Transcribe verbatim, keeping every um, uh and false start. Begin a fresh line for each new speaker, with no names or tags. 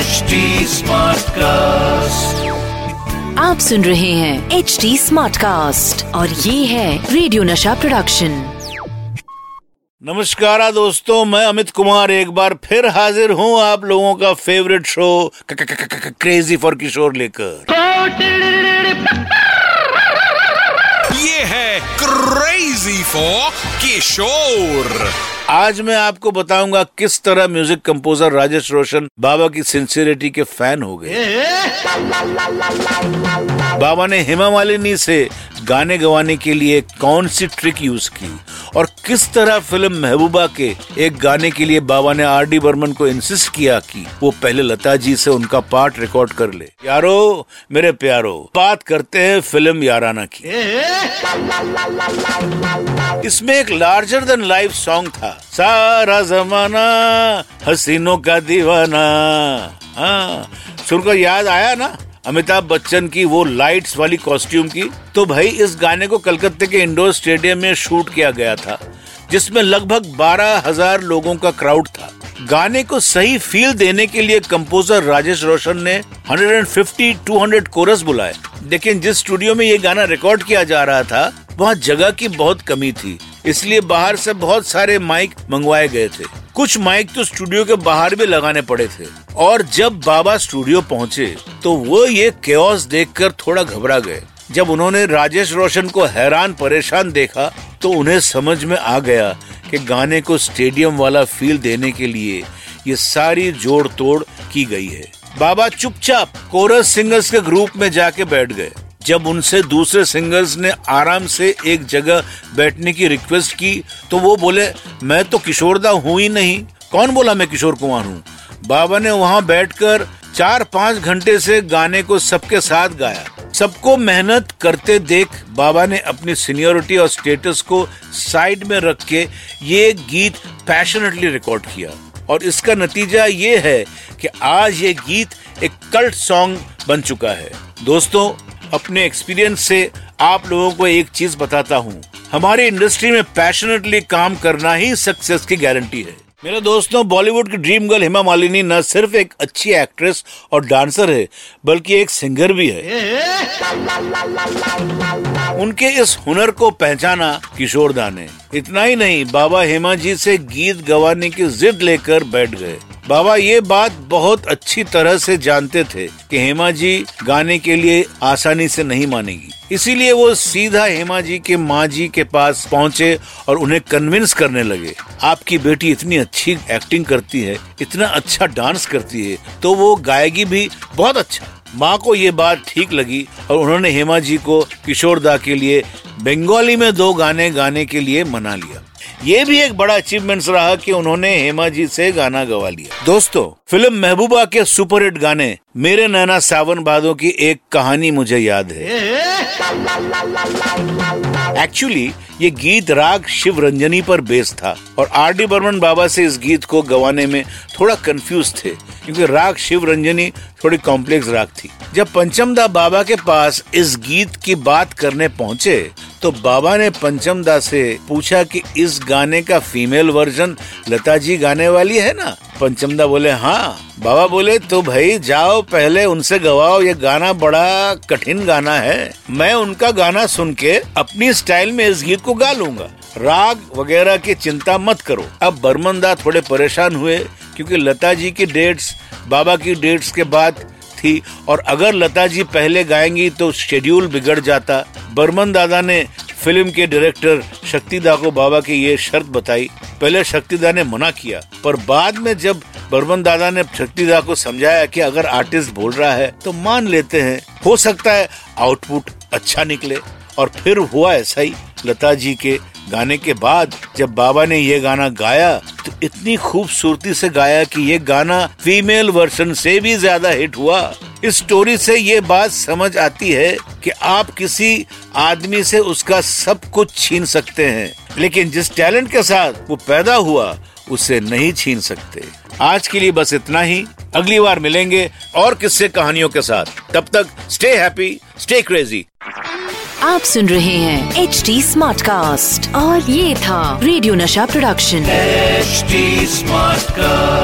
H D smart cast,
आप सुन रहे हैं एच डी स्मार्ट कास्ट और ये है रेडियो नशा प्रोडक्शन।
नमस्कार दोस्तों, मैं अमित कुमार एक बार फिर हाजिर हूँ आप लोगों का favourite show crazy for Kishore लेकर।
ये है क्रेजी फॉर किशोर।
आज मैं आपको बताऊंगा किस तरह म्यूजिक कंपोजर राजेश रोशन बाबा की सिंसियरिटी के फैन हो गए। बाबा ने हेमा मालिनी से गाने गवाने के लिए कौन सी ट्रिक यूज की और किस तरह फिल्म महबूबा के एक गाने के लिए बाबा ने आर डी बर्मन को इंसिस्ट किया कि वो पहले लता जी से उनका पार्ट रिकॉर्ड कर ले। यारो मेरे प्यारो, बात करते हैं फिल्म याराना की। इसमें एक लार्जर देन लाइफ सॉन्ग था, सारा जमाना हसीनों का दीवाना। हाँ, सुनकर याद आया ना अमिताभ बच्चन की वो लाइट्स वाली कॉस्ट्यूम की। तो भाई इस गाने को कलकत्ते के इंडोर स्टेडियम में शूट किया गया था, जिसमें लगभग बारह हजार लोगों का क्राउड था। गाने को सही फील देने के लिए कंपोजर राजेश रोशन ने एक सौ पचास दो सौ कोरस बुलाए, लेकिन जिस स्टूडियो में ये गाना रिकॉर्ड किया जा रहा था वहाँ जगह की बहुत कमी थी, इसलिए बाहर से बहुत सारे माइक मंगवाए गए थे। कुछ माइक तो स्टूडियो के बाहर भी लगाने पड़े थे। और जब बाबा स्टूडियो पहुँचे तो वो ये केओस देखकर थोड़ा घबरा गए। जब उन्होंने राजेश रोशन को हैरान परेशान देखा तो उन्हें समझ में आ गया कि गाने को स्टेडियम वाला फील देने के लिए ये सारी जोड़ तोड़ की गई है। बाबा चुपचाप कोरस सिंगर्स के ग्रुप में जाके बैठ गए। जब उनसे दूसरे सिंगर्स ने आराम से एक जगह बैठने की रिक्वेस्ट की तो वो बोले, मैं तो किशोरदा हूँ ही नहीं, कौन बोला मैं किशोर कुमार हूँ। बाबा ने वहाँ बैठकर चार पाँच घंटे से गाने को सबके साथ गाया। सबको मेहनत करते देख बाबा ने अपनी सीनियरिटी और स्टेटस को साइड में रख के ये गीत पैशनेटली रिकॉर्ड किया और इसका नतीजा ये है कि आज ये गीत एक कल्ट सॉन्ग बन चुका है। दोस्तों, अपने एक्सपीरियंस से आप लोगों को एक चीज बताता हूँ, हमारी इंडस्ट्री में पैशनेटली काम करना ही सक्सेस की गारंटी है। मेरे दोस्तों, बॉलीवुड की ड्रीम गर्ल हेमा मालिनी न सिर्फ एक अच्छी एक्ट्रेस और डांसर है बल्कि एक सिंगर भी है। उनके इस हुनर को पहचाना किशोरदा ने। इतना ही नहीं, बाबा हेमा जी से गीत गवाने की जिद लेकर बैठ गए। बाबा ये बात बहुत अच्छी तरह से जानते थे कि हेमा जी गाने के लिए आसानी से नहीं मानेगी, इसीलिए वो सीधा हेमा जी के माँ जी के पास पहुँचे और उन्हें कन्विंस करने लगे। आपकी बेटी इतनी अच्छी एक्टिंग करती है, इतना अच्छा डांस करती है, तो वो गाएगी भी बहुत अच्छा। माँ को ये बात ठीक लगी और उन्होंने हेमा जी को किशोरदा के लिए बंगाली में दो गाने गाने के लिए मना लिया। ये भी एक बड़ा अचीवमेंट रहा कि उन्होंने हेमा जी से गाना गवा लिया। दोस्तों, फिल्म महबूबा के सुपरहिट गाने मेरे नैना सावन भादों की एक कहानी मुझे याद है। एक्चुअली ये गीत राग शिव रंजनी पर बेस था और आर डी बर्मन बाबा से इस गीत को गवाने में थोड़ा कंफ्यूज थे, क्योंकि राग शिव रंजनी थोड़ी कॉम्प्लेक्स राग थी। जब पंचमदा बाबा के पास इस गीत की बात करने पहुँचे तो बाबा ने पंचमदा से पूछा कि इस गाने का फीमेल वर्जन लता जी गाने वाली है ना। पंचमदा बोले हाँ। बाबा बोले तो भाई जाओ पहले उनसे गवाओ, ये गाना बड़ा कठिन गाना है, मैं उनका गाना सुन के अपनी स्टाइल में इस गीत को गा लूंगा, राग वगैरह की चिंता मत करो। अब बर्मन दा थोड़े परेशान हुए क्योंकि लता जी की डेट्स बाबा की डेट्स के बाद थी और अगर लता जी पहले गाएंगी तो शेड्यूल बिगड़ जाता। बर्मन दादा ने फिल्म के डायरेक्टर शक्तिदा को बाबा की ये शर्त बताई। पहले शक्तिदा ने मना किया, पर बाद में जब बर्मन दादा ने शक्तिदा को समझाया कि अगर आर्टिस्ट बोल रहा है तो मान लेते हैं, हो सकता है आउटपुट अच्छा निकले। और फिर हुआ ऐसा ही। लता जी के गाने के बाद जब बाबा ने ये गाना गाया तो इतनी खूबसूरती से गाया कि ये गाना फीमेल वर्जन से भी ज्यादा हिट हुआ। इस स्टोरी से ये बात समझ आती है कि आप किसी आदमी से उसका सब कुछ छीन सकते हैं, लेकिन जिस टैलेंट के साथ वो पैदा हुआ उसे नहीं छीन सकते। आज के लिए बस इतना ही, अगली बार मिलेंगे और किस्से कहानियों के साथ। तब तक स्टे हैप्पी, स्टे क्रेजी।
आप सुन रहे हैं एच डी स्मार्ट कास्ट और ये था radio Nasha production.
H D smart cast.